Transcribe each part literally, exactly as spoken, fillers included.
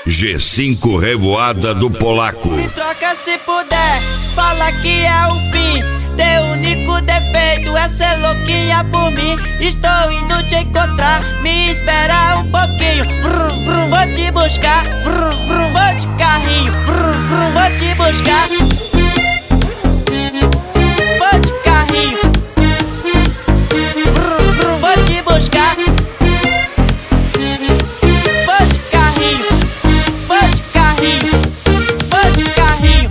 G cinco Revoada do Polaco. Me troca se puder, fala que é o fim. Teu único defeito é ser louquinha por mim. Estou indo te encontrar, me espera um pouquinho. Vrum, vrum, vou te buscar. Vrum, vrum, vou de carrinho. Vrum, vrum, vou te buscar. Vou de carrinho. Vrum, vrum, vou te buscar. Vou de carrinho. Vou de carrinho. Vou de carrinho.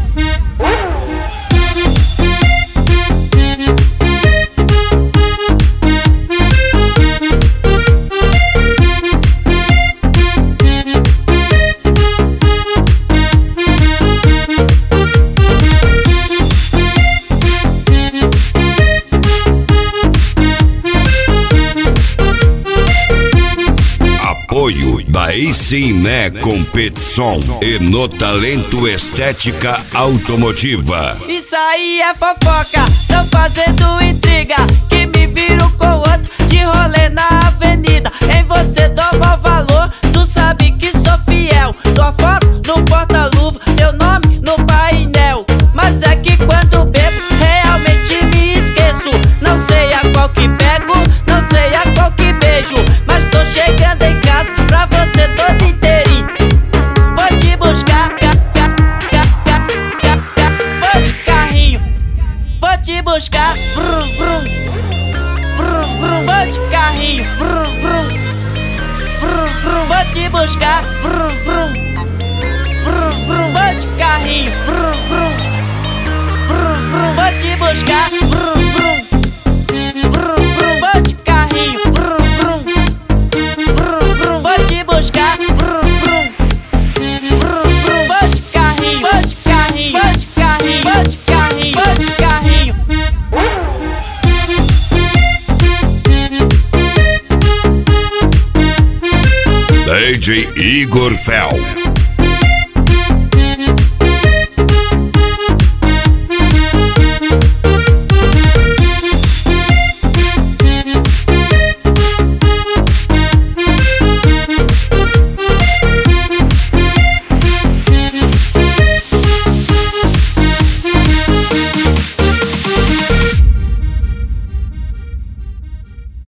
Apoio da Iciné Competição e no Talento Estética Automotiva. Isso aí é fofoca, tão fazendo intriga, que me viram com outro de rolê na avenida. Em você dou maior valor, tu sabe que sou fiel. Tua foto no porta-luva, teu nome no painel. Mas é que quando bebo, realmente me esqueço. Não sei a qual que pego, não sei a qual que beijo, mas tô chegando em casa pra você todo inteirinho. Vou te buscar, vou de carrinho. Vou te buscar, vrum, vrum, vrum, vrum, vou de carrinho, vrum, vrum, vrum, vrum, vou te buscar, vrum, vrum, vrum, vrum, vou de carrinho, vrum, vrum, vrum, vrum, vou te buscar, vrum, vrum, vrum, vrum, vou de carrinho, vrum, vrum, vrum, vrum, vou te buscar, vrum, vrum, vrum, vrum, vou de carrinho, vou de carrinho, vou de carrinho, vou de carrinho, vou de carrinho. D J Igor Fel.